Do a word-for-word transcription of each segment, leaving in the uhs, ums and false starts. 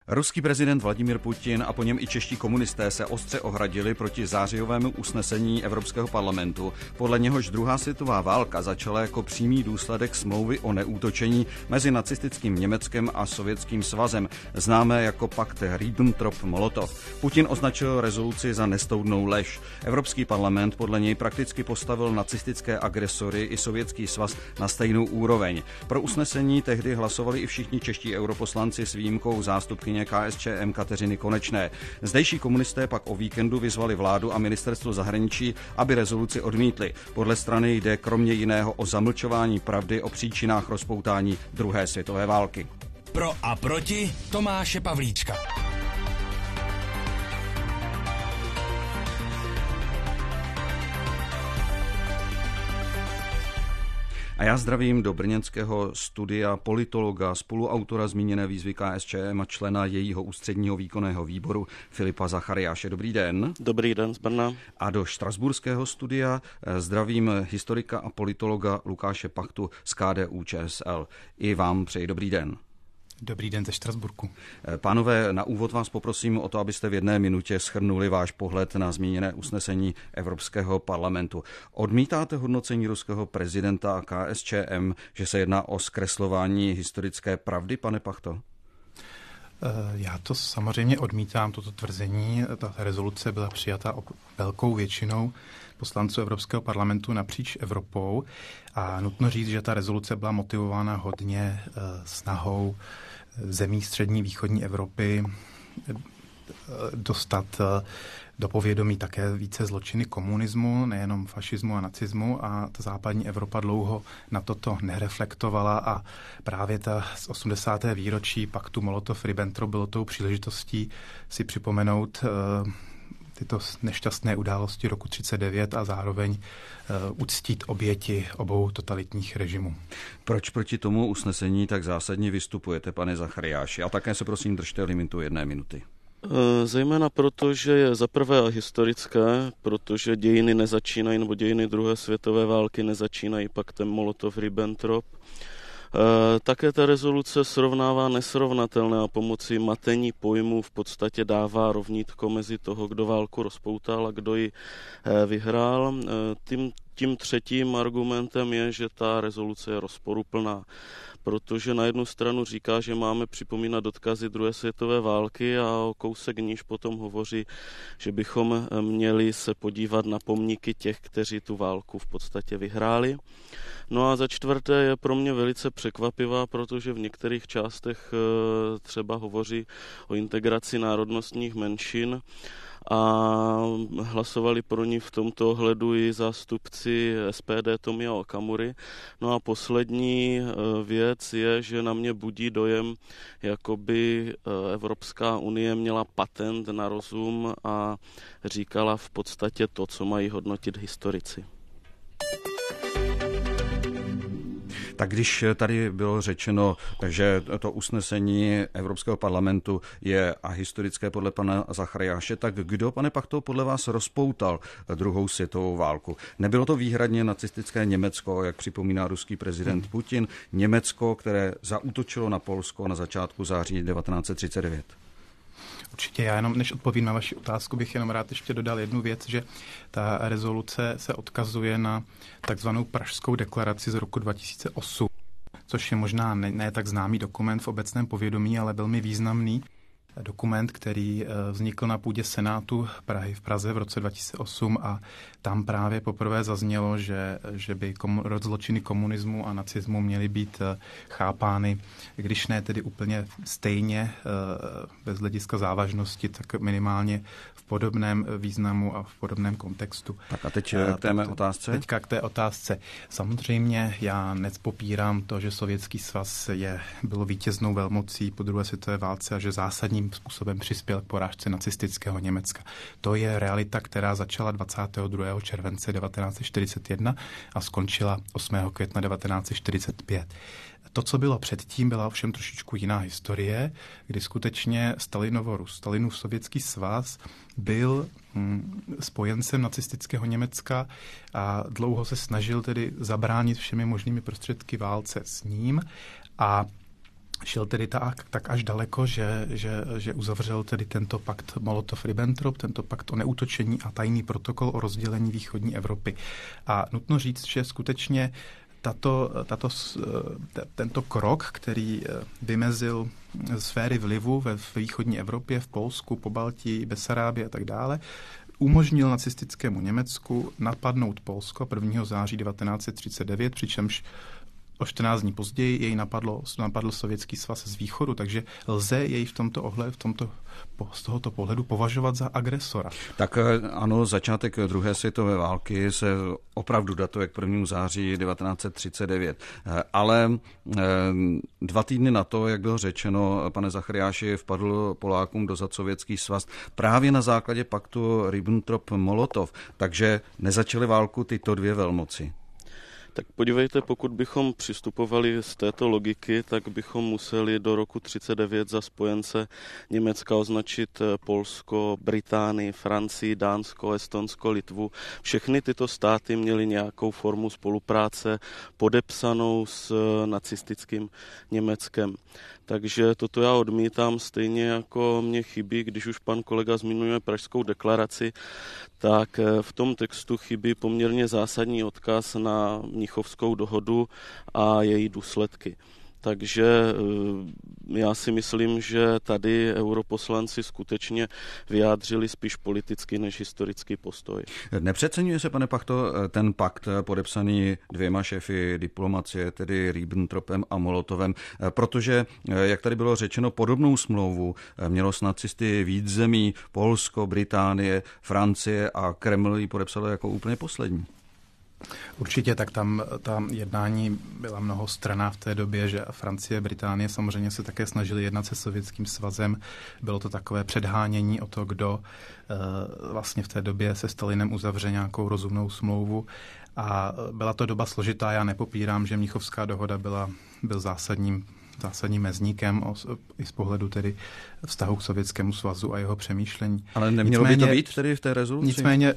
Ruský prezident Vladimír Putin a po něm i čeští komunisté se ostře ohradili proti zářijovému usnesení Evropského parlamentu, podle něhož druhá světová válka začala jako přímý důsledek smlouvy o neútočení mezi nacistickým Německem a Sovětským svazem, známé jako pakt Ribbentrop-Molotov. Putin označil rezoluci za nestoudnou lež. Evropský parlament podle něj prakticky postavil nacistické agresory i Sovětský svaz na stejnou úroveň. Pro usnesení tehdy hlasovali i všichni čeští europoslanci s výjimkou zástupkyně K S Č M Kateřiny Konečné. Zdejší komunisté pak o víkendu vyzvali vládu a ministerstvo zahraničí, aby rezoluci odmítli. Podle strany jde kromě jiného o zamlčování pravdy o příčinách rozpoutání druhé světové války. Pro a proti Tomáše Pavlíčka. A já zdravím do brněnského studia politologa, spoluautora zmíněné výzvy K S Č M a člena jejího ústředního výkonného výboru Filipa Zachariáše. Dobrý den. Dobrý den z Brna. A do štrasburského studia zdravím historika a politologa Lukáše Pachtu z K D U Č S L. I vám přeji dobrý den. Dobrý den ze Štrasburku. Pánové, na úvod vás poprosím o to, abyste v jedné minutě shrnuli váš pohled na zmíněné usnesení Evropského parlamentu. Odmítáte hodnocení ruského prezidenta a K S Č M, že se jedná o zkreslování historické pravdy, pane Pachto? Já to samozřejmě odmítám, toto tvrzení. Ta rezoluce byla přijata velkou většinou poslanců Evropského parlamentu napříč Evropou a nutno říct, že ta rezoluce byla motivována hodně snahou zemí střední východní Evropy dostat do povědomí také více zločiny komunismu, nejenom fašismu a nacismu, a ta západní Evropa dlouho na toto nereflektovala a právě ta z osmdesátého výročí paktu Molotov-Ribbentrop bylo tou příležitostí si připomenout uh, tyto nešťastné události roku třicet devět a zároveň uh, uctít oběti obou totalitních režimů. Proč proti tomu usnesení tak zásadně vystupujete, pane Zachariáši? A také se prosím držte limitu jedné minuty. Zejména proto, že je zaprvé historické, protože dějiny nezačínají, nebo dějiny druhé světové války nezačínají paktem Molotov-Ribbentrop. Také ta rezoluce srovnává nesrovnatelné a pomocí matení pojmů v podstatě dává rovnítko mezi toho, kdo válku rozpoutal a kdo ji vyhrál. Tím, tím třetím argumentem je, že ta rezoluce je rozporuplná, protože na jednu stranu říká, že máme připomínat odkazy druhé světové války a o kousek níž potom hovoří, že bychom měli se podívat na pomníky těch, kteří tu válku v podstatě vyhráli. No a za čtvrté je pro mě velice překvapivá, protože v některých částech třeba hovoří o integraci národnostních menšin a hlasovali pro ní v tomto ohledu i zástupci S P D Tomia Okamury. No a poslední věc je, že na mě budí dojem, jako by Evropská unie měla patent na rozum a říkala v podstatě to, co mají hodnotit historici. Tak když tady bylo řečeno, že to usnesení Evropského parlamentu je ahistorické podle pana Zachariáše, tak kdo, pane Pachto, podle vás rozpoutal druhou světovou válku? Nebylo to výhradně nacistické Německo, jak připomíná ruský prezident hmm. Putin, Německo, které zaútočilo na Polsko na začátku září devatenáct set třicet devět? Určitě, já jenom, než odpovím na vaši otázku, bych jenom rád ještě dodal jednu věc, že ta rezoluce se odkazuje na takzvanou Pražskou deklaraci z roku dva tisíce osm, což je možná ne, ne tak známý dokument v obecném povědomí, ale velmi významný dokument, který vznikl na půdě Senátu Prahy v Praze v roce dva tisíce osm a tam právě poprvé zaznělo, že, že by komu, zločiny komunismu a nacismu měly být chápány, když ne tedy úplně stejně bez hlediska závažnosti, tak minimálně v podobném významu a v podobném kontextu. Tak a teď k té mé otázce? Teďka k té otázce. Samozřejmě já nepopírám to, že Sovětský svaz je, bylo vítěznou velmocí po druhé světové válce a že zásadním způsobem přispěl k porážce nacistického Německa. To je realita, která začala dvacátého druhého července devatenáct set čtyřicet jedna a skončila osmého května devatenáct set čtyřicet pět. To, co bylo předtím, byla ovšem trošičku jiná historie, kdy skutečně Stalinovo, Stalinův Sovětský svaz byl hm, spojencem nacistického Německa a dlouho se snažil tedy zabránit všemi možnými prostředky válce s ním a šel tedy tak, tak až daleko, že, že, že uzavřel tedy tento pakt Molotov-Ribbentrop, tento pakt o neútočení a tajný protokol o rozdělení východní Evropy. A nutno říct, že skutečně tato, tato, tento krok, který vymezil sféry vlivu ve východní Evropě, v Polsku, Pobaltí, Besarábie a tak dále, umožnil nacistickému Německu napadnout Polsko prvního září devatenáct set třicet devět, přičemž o čtrnáct dní později jej napadlo, napadl Sovětský svaz z východu, takže lze jej v tomto ohledu, v tomto, z tohoto pohledu považovat za agresora. Tak ano, začátek druhé světové války se opravdu datuje k prvnímu září devatenáct set třicet devět. Ale dva týdny na to, jak bylo řečeno, pane Zachariáši, vpadl Polákům dozad Sovětský svaz právě na základě paktu Ribbentrop-Molotov, takže nezačaly válku tyto dvě velmoci. Tak podívejte, pokud bychom přistupovali z této logiky, tak bychom museli do roku třicet devět za spojence Německa označit Polsko, Británii, Francii, Dánsko, Estonsko, Litvu. Všechny tyto státy měly nějakou formu spolupráce podepsanou s nacistickým Německem. Takže toto já odmítám, stejně jako mě chybí, když už pan kolega zmiňuje Pražskou deklaraci, tak v tom textu chybí poměrně zásadní odkaz na Mnichovskou dohodu a její důsledky. Takže já si myslím, že tady europoslanci skutečně vyjádřili spíš politický než historický postoj. Nepřeceňuje se, pane Pachto, ten pakt podepsaný dvěma šéfy diplomacie, tedy Ribbentropem a Molotovem, protože, jak tady bylo řečeno, podobnou smlouvu mělo s nacisty víc zemí, Polsko, Británie, Francie a Kreml ji podepsal jako úplně poslední. Určitě, tak tam, tam jednání byla mnohostranná v té době, že Francie, Británie samozřejmě se také snažili jednat se Sovětským svazem. Bylo to takové předhánění o to, kdo e, vlastně v té době se Stalinem uzavře nějakou rozumnou smlouvu. A byla to doba složitá, já nepopírám, že Mnichovská dohoda byla, byl zásadním zásadním mezníkem o, i z pohledu tedy vztahu k Sovětskému svazu a jeho přemýšlení. Ale nemělo nicméně, by to být tedy v té rezoluci? Nicméně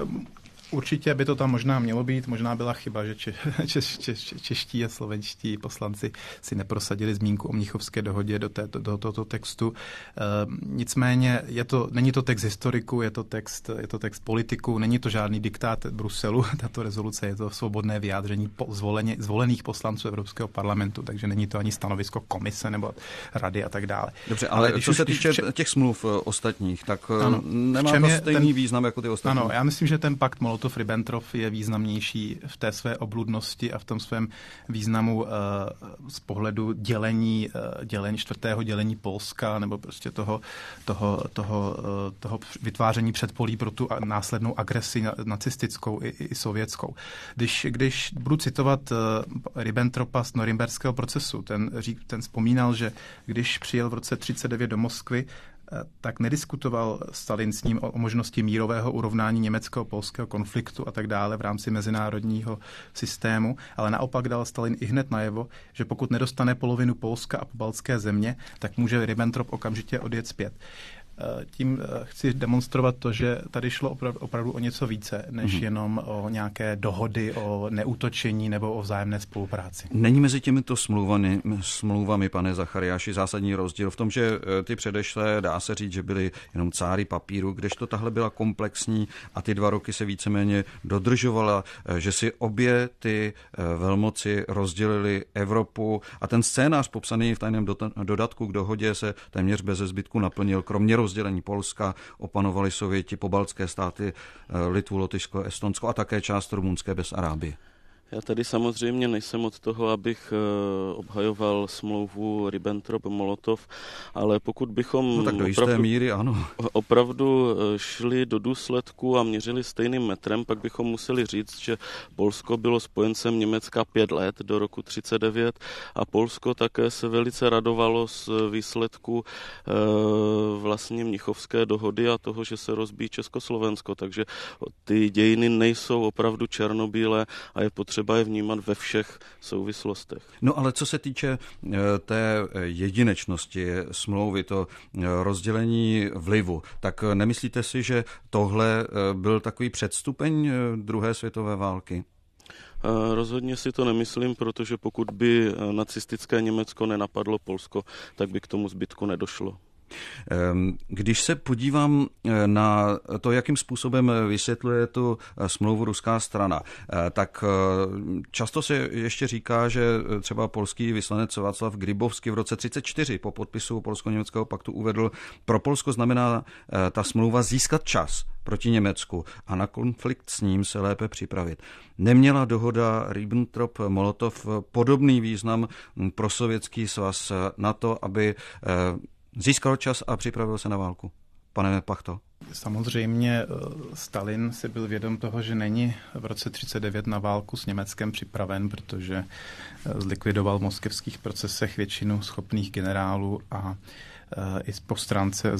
určitě by to tam možná mělo být, možná byla chyba, že če, če, če, če, čeští a slovenští poslanci si neprosadili zmínku o Mnichovské dohodě do, této, do tohoto textu. E, nicméně je to, není to text historiků, je to text, je to text politiků, není to žádný diktát Bruselu, tato rezoluce je to svobodné vyjádření po, zvoleně, zvolených poslanců Evropského parlamentu, takže není to ani stanovisko komise nebo rady a tak dále. Dobře, ale, ale co se týče če... těch smluv ostatních, tak ano, nemá to stejný ten, význam jako ty ostatní. Ano, já myslím, že ten pakt Molotov-Ribbentrop je významnější v té své obludnosti a v tom svém významu uh, z pohledu dělení, uh, dělení čtvrtého dělení Polska nebo prostě toho, toho, toho, uh, toho vytváření předpolí pro tu následnou agresi nacistickou i, i sovětskou. Když, když budu citovat uh, Ribbentropa z norimberského procesu, ten, ten vzpomínal, že když přijel v roce třicet devět do Moskvy, tak nediskutoval Stalin s ním o možnosti mírového urovnání německo-polského konfliktu a tak dále v rámci mezinárodního systému, ale naopak dal Stalin i hned najevo, že pokud nedostane polovinu Polska a pobaltské země, tak může Ribbentrop okamžitě odjet zpět. Tím chci demonstrovat to, že tady šlo opravdu, opravdu o něco více, než mm-hmm. jenom o nějaké dohody o neútočení nebo o vzájemné spolupráci. Není mezi těmito smlouvami, smlouvami, pane Zachariáši, zásadní rozdíl v tom, že ty předešlé, dá se říct, že byly jenom cáry papíru, kdežto tahle byla komplexní a ty dva roky se víceméně dodržovala, že si obě ty velmoci rozdělily Evropu a ten scénář popsaný v tajném dodatku k dohodě se téměř beze zbytku naplnil, kromě rozdělení Polska opanovali Sověti, pobaltské státy, Litvu, Lotyšsko, Estonsko a také část rumunské Besarábie. Já tady samozřejmě nejsem od toho, abych obhajoval smlouvu Ribbentrop-Molotov, ale pokud bychom no tak do jisté opravdu, míry, ano. opravdu šli do důsledku a měřili stejným metrem, pak bychom museli říct, že Polsko bylo spojencem Německa pět let do roku třicet devět a Polsko také se velice radovalo z výsledku vlastně Mnichovské dohody a toho, že se rozbíjí Československo, takže ty dějiny nejsou opravdu černobílé a je potřeba třeba je vnímat ve všech souvislostech. No ale co se týče té jedinečnosti smlouvy, to rozdělení vlivu, tak nemyslíte si, že tohle byl takový předstupeň druhé světové války? Rozhodně si to nemyslím, protože pokud by nacistické Německo nenapadlo Polsko, tak by k tomu zbytku nedošlo. Když se podívám na to, jakým způsobem vysvětluje tu smlouvu ruská strana, tak často se ještě říká, že třeba polský vyslanec Václav Grybovský v roce třicet čtyři po podpisu polsko-německého paktu uvedl, pro Polsko znamená ta smlouva získat čas proti Německu a na konflikt s ním se lépe připravit. Neměla dohoda Ribbentrop-Molotov podobný význam pro Sovětský svaz na to, aby získal čas a připravil se na válku? Pane Pachto. Samozřejmě Stalin si byl vědom toho, že není v roce třicet devět na válku s Německem připraven, protože zlikvidoval v moskevských procesech většinu schopných generálů a i po stránce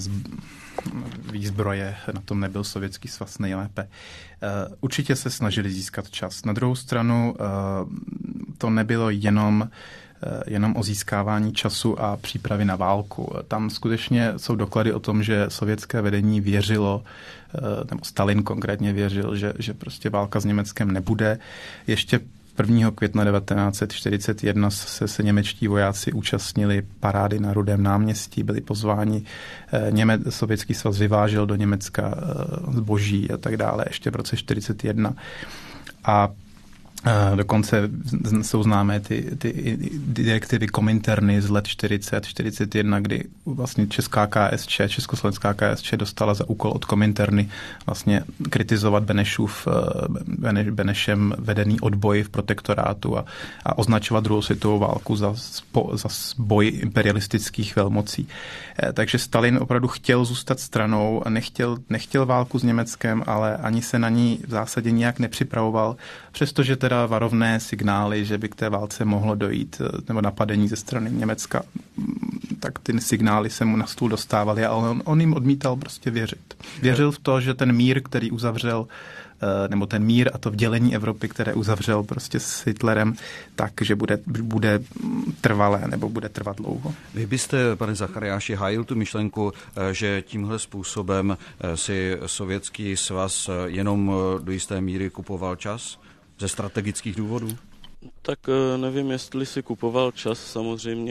výzbroje na tom nebyl Sovětský svaz nejlépe. Určitě se snažili získat čas. Na druhou stranu to nebylo jenom jenom o získávání času a přípravy na válku. Tam skutečně jsou doklady o tom, že sovětské vedení věřilo, nebo Stalin konkrétně věřil, že, že prostě válka s Německem nebude. Ještě prvního května devatenáct set čtyřicet jedna se, se němečtí vojáci účastnili parády na Rudém náměstí, byli pozváni. Němec, Sovětský svaz vyvážel do Německa zboží a tak dále ještě v roce čtyřicet jedna. A dokonce jsou známé ty, ty direktivy Kominterny z let čtyřicet čtyřicet jedna, kdy vlastně česká K S Č, československá K S Č dostala za úkol od Kominterny vlastně kritizovat Benešův, Beneš, Benešem vedený odboj v protektorátu a, a označovat druhou světovou válku za, spo, za boj imperialistických velmocí. Takže Stalin opravdu chtěl zůstat stranou a nechtěl, nechtěl válku s Německem, ale ani se na ní v zásadě nijak nepřipravoval, přestože teda varovné signály, že by k té válce mohlo dojít, nebo napadení ze strany Německa, tak ty signály se mu na stůl dostávaly, ale on, on jim odmítal prostě věřit. Věřil v to, že ten mír, který uzavřel, nebo ten mír a to vdělení Evropy, které uzavřel prostě s Hitlerem, takže bude, bude trvalé nebo bude trvat dlouho. Vy byste, pane Zachariáši, hájil tu myšlenku, že tímhle způsobem si Sovětský svaz jenom do jisté míry kupoval čas ze strategických důvodů? Tak nevím, jestli si kupoval čas. Samozřejmě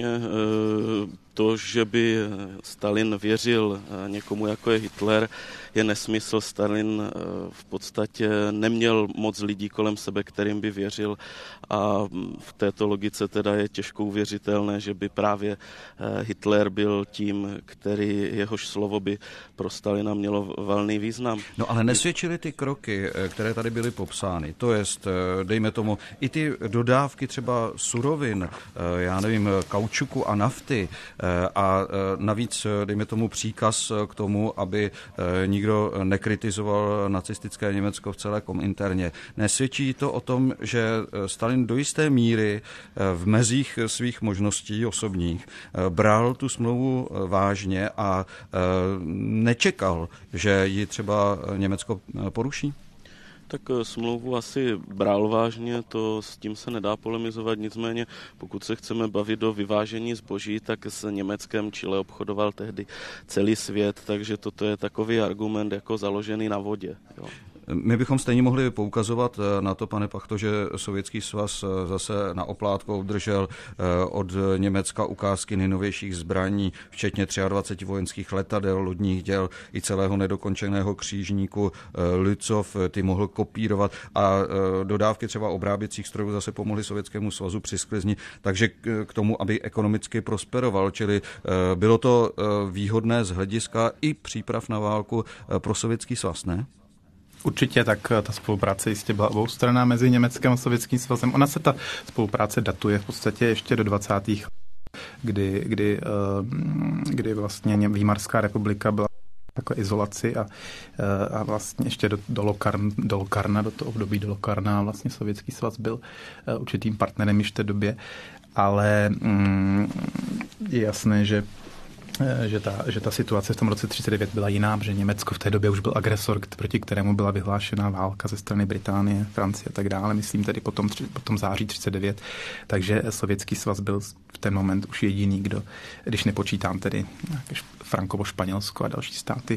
to, že by Stalin věřil někomu, jako je Hitler, je nesmysl. Stalin v podstatě neměl moc lidí kolem sebe, kterým by věřil, a v této logice teda je těžko uvěřitelné, že by právě Hitler byl tím, který jehož slovo by pro Stalina mělo valný význam. No ale nesvědčily ty kroky, které tady byly popsány, to jest, dejme tomu, i ty dodávky třeba surovin, já nevím, kaučuku a nafty, a navíc, dejme tomu, příkaz k tomu, aby nikdo nekritizoval nacistické Německo v celé Kominterně. Nesvědčí to o tom, že Stalin do jisté míry v mezích svých možností osobních bral tu smlouvu vážně a nečekal, že ji třeba Německo poruší? Tak smlouvu asi bral vážně, to s tím se nedá polemizovat, nicméně pokud se chceme bavit o vyvážení zboží, tak s Německem Chile obchodoval tehdy celý svět, takže toto je takový argument jako založený na vodě. Jo. My bychom stejně mohli poukazovat na to, pane Pachto, že Sovětský svaz zase na oplátku obdržel od Německa ukázky nejnovějších zbraní, včetně dvacet tři vojenských letadel, lodních děl i celého nedokončeného křížníku Lützov, ty mohl kopírovat, a dodávky třeba obráběcích strojů zase pomohly Sovětskému svazu při sklizni, takže k tomu, aby ekonomicky prosperoval, čili bylo to výhodné z hlediska i příprav na válku pro Sovětský svaz, ne? Určitě, tak ta spolupráce jistě byla oboustranná mezi Německem a Sovětským svazem. Ona se ta spolupráce datuje v podstatě ještě do dvacátých kdy, kdy, kdy vlastně Výmarská republika byla takové izolaci a, a vlastně ještě do, do, Lokarn, do Lokarna, do toho období do Lokarna vlastně Sovětský svaz byl určitým partnerem již v té době, ale mm, je jasné, že Že ta, že ta situace v tom roce třicet devět byla jiná, že Německo v té době už byl agresor, proti kterému byla vyhlášená válka ze strany Británie, Francie a tak dále, myslím tedy potom, potom září třicet devět, takže Sovětský svaz byl v ten moment už jediný, kdo, když nepočítám tedy Frankovo, Španělsko a další státy,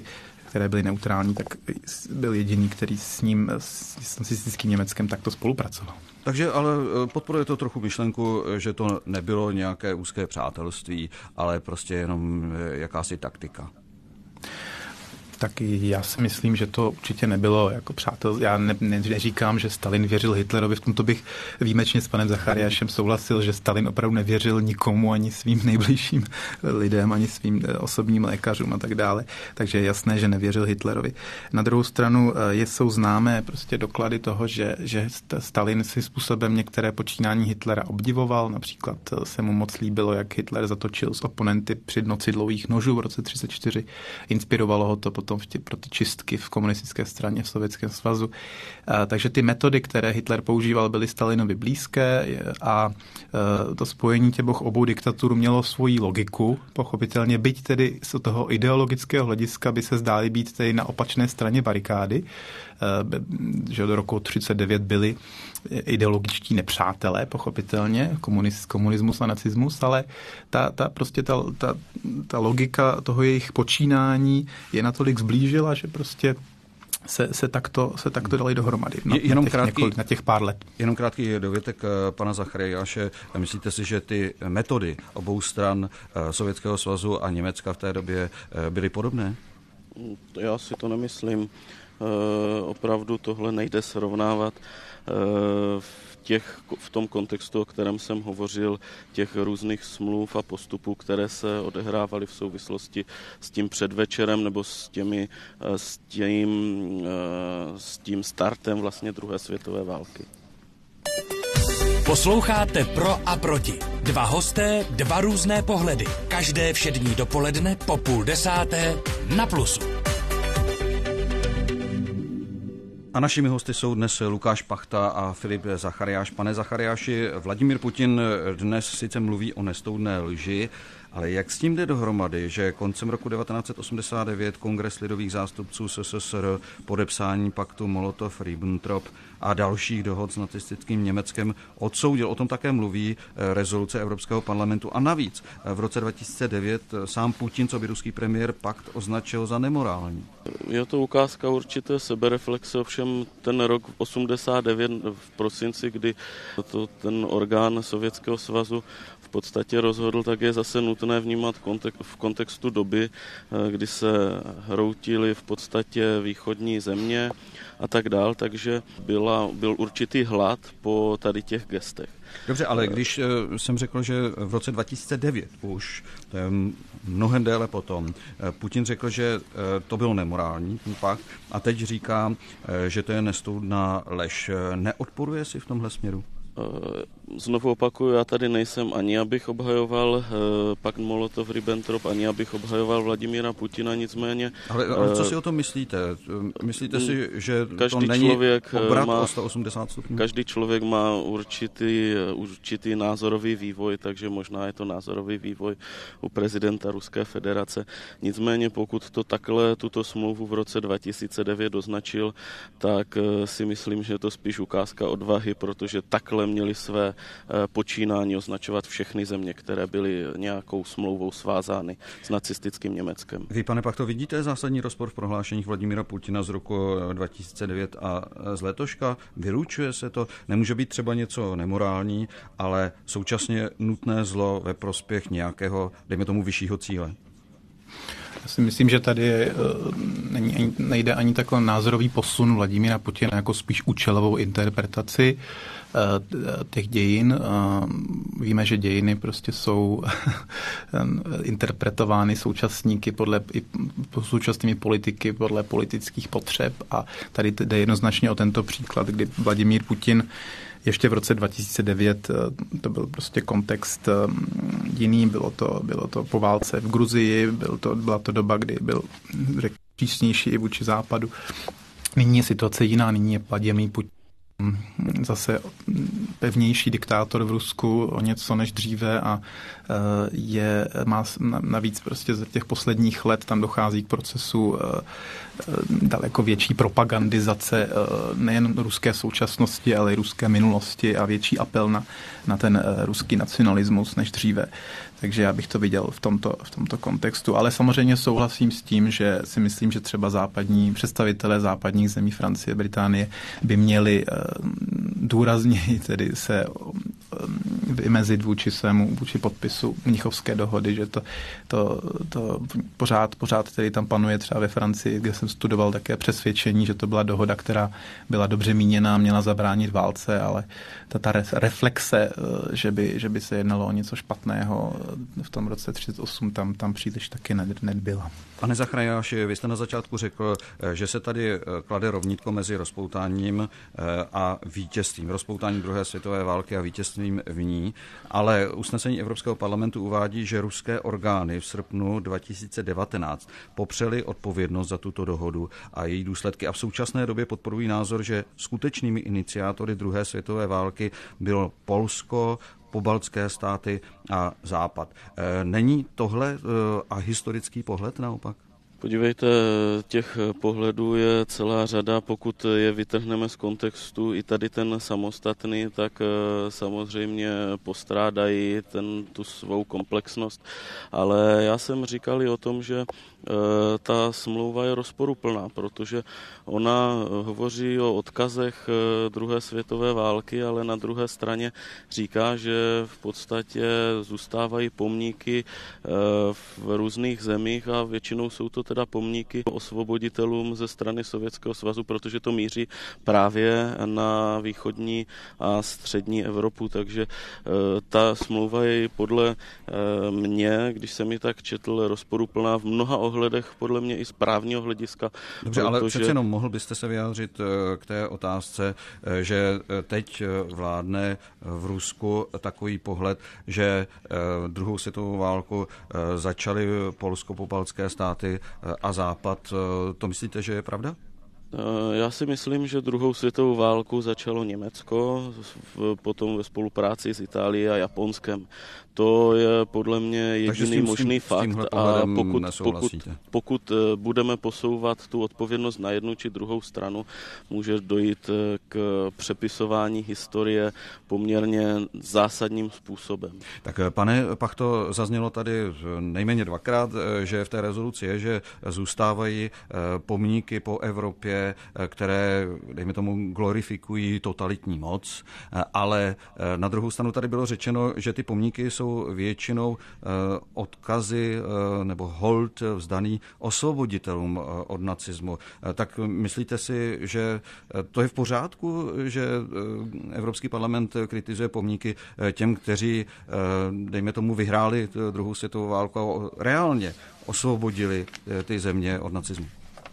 které byly neutrální, tak byl jediný, který s ním, s nacistickým Německem takto spolupracoval. Takže ale podporuje to trochu myšlenku, že to nebylo nějaké úzké přátelství, ale prostě jenom jakási taktika. Tak já si myslím, že to určitě nebylo jako přátel. Já ne, ne, neříkám, že Stalin věřil Hitlerovi, v tomto bych výjimečně s panem Zachariášem souhlasil, že Stalin opravdu nevěřil nikomu, ani svým nejbližším lidem, ani svým osobním lékařům a tak dále. Takže je jasné, že nevěřil Hitlerovi. Na druhou stranu jsou známé prostě doklady toho, že, že Stalin si způsobem některé počínání Hitlera obdivoval. Například se mu moc líbilo, jak Hitler zatočil s oponenty při noci dlouhých nožů v roce třicet čtyři. Inspirovalo ho to potom pro ty čistky v komunistické straně v Sovětském svazu. Takže ty metody, které Hitler používal, byly Stalinovi blízké a to spojení těch obou diktatur mělo svoji logiku, pochopitelně, byť tedy z toho ideologického hlediska by se zdály být tedy na opačné straně barikády, že do roku třicet devět byli ideologičtí nepřátelé, pochopitelně, komunis, komunismus a nacismus, ale ta, ta, prostě ta, ta, ta logika toho jejich počínání je natolik zblížila, že prostě se, se, takto, se takto dali dohromady na, jenom na, těch, krátký, několik, na těch pár let. Jenom krátký dovětek pana Zachariáše. Myslíte si, že ty metody obou stran Sovětského svazu a Německa v té době byly podobné? Já si to nemyslím. E, opravdu tohle nejde srovnávat e, v, těch, v tom kontextu, o kterém jsem hovořil, těch různých smluv a postupů, které se odehrávaly v souvislosti s tím předvečerem nebo s, těmi, s, tím, s tím startem vlastně druhé světové války. Posloucháte Pro a proti. Dva hosté, dva různé pohledy. Každé všední dopoledne po půl desáté na Plusu. A našimi hosty jsou dnes Lukáš Pachta a Filip Zachariáš. Pane Zachariáši, Vladimír Putin dnes sice mluví o nestoudné lži, ale jak s tím jde dohromady, že koncem roku devatenáct set osmdesát devět Kongres lidových zástupců SSSR podepsání paktu Molotov-Ribbentrop a dalších dohod s nacistickým Německem odsoudil? O tom také mluví rezoluce Evropského parlamentu. A navíc v roce dva tisíce devět sám Putin, co by ruský premiér, pakt označil za nemorální. Je to ukázka určité sebereflexe, ovšem ten rok osmdesát devět v prosinci, kdy to ten orgán Sovětského svazu v podstatě rozhodl, tak je zase nutné vnímat v kontextu doby, kdy se hroutily v podstatě východní země a tak dál, takže byla, byl určitý hlad po tady těch gestech. Dobře, ale když jsem řekl, že v roce dva tisíce devět už, to je mnohem déle potom, Putin řekl, že to bylo nemorální pakt a teď říká, že to je nestoudná lež. Neodporuje si v tomhle směru? Znovu opakuju, já tady nejsem ani abych obhajoval pakt Molotov-Ribbentrop, ani abych obhajoval Vladimíra Putina, nicméně... Ale, ale co si o tom myslíte? Myslíte si, že každý to není člověk obrat má, o sto osmdesát stupňů? Každý člověk má určitý, určitý názorový vývoj, takže možná je to názorový vývoj u prezidenta Ruské federace. Nicméně pokud to takhle, tuto smlouvu v roce dva tisíce devět označil, tak si myslím, že je to spíš ukázka odvahy, protože takhle měli své počínání označovat všechny země, které byly nějakou smlouvou svázány s nacistickým Německem. Vy, pane Pachto, vidíte zásadní rozpor v prohlášeních Vladimíra Putina z roku dva tisíce devět a z letoška? Vylučuje se to? Nemůže být třeba něco nemorální, ale současně nutné zlo ve prospěch nějakého, dejme tomu, vyššího cíle? Já si myslím, že tady není, nejde ani takhle názorový posun Vladimíra Putina jako spíš účelovou interpretaci těch dějin. Víme, že dějiny prostě jsou interpretovány současníky podle současnými politiky podle politických potřeb a tady jde jednoznačně o tento příklad, kdy Vladimír Putin ještě v roce dva tisíce devět to byl prostě kontext jiný, bylo to, bylo to po válce v Gruzii, byl to, byla to doba, kdy byl přísnější i vůči západu. Nyní je situace jiná, nyní je Vladimír Putin zase pevnější diktátor v Rusku o něco než dříve a je, má navíc prostě z těch posledních let tam dochází k procesu daleko větší propagandizace nejen ruské současnosti, ale i ruské minulosti a větší apel na, na ten ruský nacionalismus než dříve. Takže já bych to viděl v tomto, v tomto kontextu. Ale samozřejmě souhlasím s tím, že si myslím, že třeba západní představitelé západních zemí Francie, Británie by měli důrazněji tedy se vymezit vůči svému, vůči podpisu Mnichovské dohody, že to, to, to pořád, pořád tedy tam panuje třeba ve Francii, kde jsem studoval také přesvědčení, že to byla dohoda, která byla dobře míněná, měla zabránit válce, ale ta, ta reflexe, že by, že by se jednalo o něco špatného v tom roce třicet osm tam, tam příliš taky nebyla. Pane Zachariáši, vy jste na začátku řekl, že se tady klade rovnítko mezi rozpoutáním a vítězstvím, rozpoutáním druhé světové války a vítězstvím v ní, ale usnesení Evropského parlamentu uvádí, že ruské orgány v srpnu dva tisíce devatenáct popřely odpovědnost za tuto dohodu a její důsledky a v současné době podporují názor, že skutečnými iniciátory druhé světové války bylo Polsko, pobaltské státy a Západ. Není tohle a historický pohled naopak? Podívejte, těch pohledů je celá řada, pokud je vytrhneme z kontextu, i tady ten samostatný, tak samozřejmě postrádají ten, tu svou komplexnost. Ale já jsem říkal i o tom, že ta smlouva je rozporuplná, protože ona hovoří o odkazech druhé světové války, ale na druhé straně říká, že v podstatě zůstávají pomníky v různých zemích a většinou jsou to teda pomníky osvoboditelům ze strany Sovětského svazu, protože to míří právě na východní a střední Evropu, takže ta smlouva je podle mě, když jsem ji tak četl, rozporuplná v mnoha ohledech, podle mě i z právního hlediska. Dobře, protože... ale přece jenom mohl byste se vyjádřit k té otázce, že teď vládne v Rusku takový pohled, že druhou světovou válku začaly polsko-pobaltské státy a Západ. To myslíte, že je pravda? Já si myslím, že druhou světovou válku začalo Německo, potom ve spolupráci s Itálií a Japonskem. To je podle mě jediný možný fakt a pokud, pokud, pokud budeme posouvat tu odpovědnost na jednu či druhou stranu, může dojít k přepisování historie poměrně zásadním způsobem. Tak pane Pachto, zaznělo tady nejméně dvakrát, že v té rezoluci je, že zůstávají pomníky po Evropě, které, dejme tomu, glorifikují totalitní moc, ale na druhou stranu tady bylo řečeno, že ty pomníky jsou většinou odkazy nebo hold vzdaný osvoboditelům od nacismu. Tak myslíte si, že to je v pořádku, že Evropský parlament kritizuje pomníky těm, kteří, dejme tomu, vyhráli druhou světovou válku a reálně osvobodili ty země od nacismu?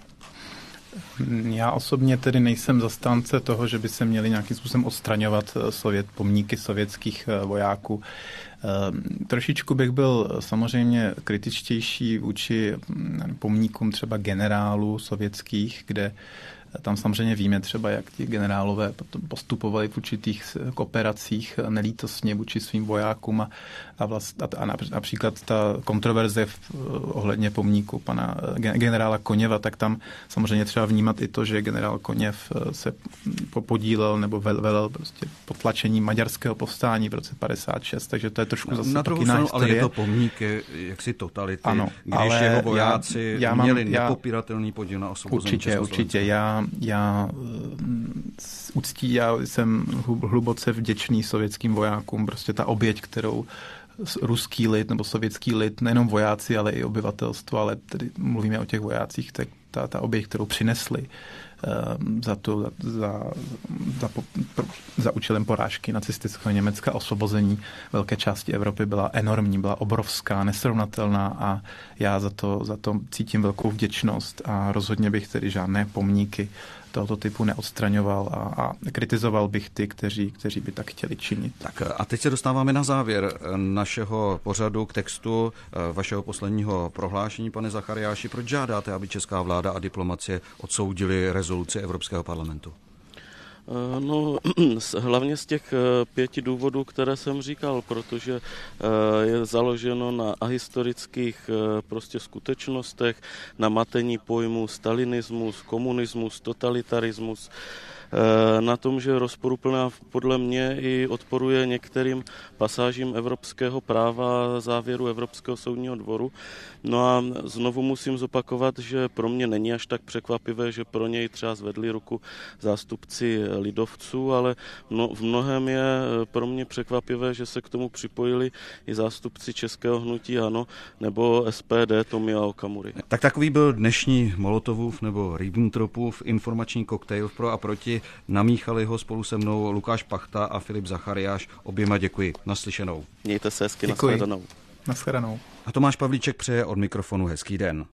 Já osobně tedy nejsem zastánce toho, že by se měli nějakým způsobem odstraňovat sovět, pomníky sovětských vojáků. Trošičku bych byl samozřejmě kritičtější vůči pomníkům třeba generálů sovětských, kde tam samozřejmě víme třeba, jak ti generálové postupovali v určitých operacích nelítostně vůči svým vojákům a, a, vlast, a, a například ta kontroverze v, ohledně pomníku pana generála Koněva, tak tam samozřejmě třeba vnímat i to, že generál Koněv se podílel nebo velel prostě potlačení maďarského povstání v roce padesát šest, takže to je trošku zase na druhou stranu, ale je to pomník jaksi totality, ano, když jeho vojáci já, já mám, měli já, nepopíratelný podíl na osvobození Určitě, určitě. Já Já úctí, já jsem hluboce vděčný sovětským vojákům. Prostě ta oběť, kterou ruský lid nebo sovětský lid, nejenom vojáci, ale i obyvatelstvo, ale tedy mluvíme o těch vojácích, tak ta, ta oběť, kterou přinesli za, to, za, za, za účelem porážky nacistického Německa, osvobození velké části Evropy byla enormní, byla obrovská, nesrovnatelná a já za to, za to cítím velkou vděčnost a rozhodně bych tedy žádné pomníky tohoto typu neodstraňoval a, a kritizoval bych ty, kteří, kteří by tak chtěli činit. Tak a teď se dostáváme na závěr našeho pořadu k textu vašeho posledního prohlášení, pane Zachariáši. Proč žádáte, aby česká vláda a diplomacie odsoudili rezoluci Evropského parlamentu? No, hlavně z těch pěti důvodů, které jsem říkal, protože je založeno na ahistorických prostě skutečnostech, na matení pojmů stalinismus, komunismus, totalitarismus, na tom, že rozporuplná podle mě i odporuje některým pasážím evropského práva závěru Evropského soudního dvoru. No a znovu musím zopakovat, že pro mě není až tak překvapivé, že pro něj třeba zvedli ruku zástupci lidovců, ale no, v mnohém je pro mě překvapivé, že se k tomu připojili i zástupci Českého hnutí ANO nebo S P D Tomia Okamury. Tak takový byl dnešní Molotovův nebo Ribbentropův informační koktejl pro a proti. Namíchali ho spolu se mnou Lukáš Pachta a Filip Zachariáš. Oběma děkuji. Naslyšenou. Mějte se hezky. Děkuji. Nashledanou. Nashledanou. A Tomáš Pavlíček přeje od mikrofonu hezký den.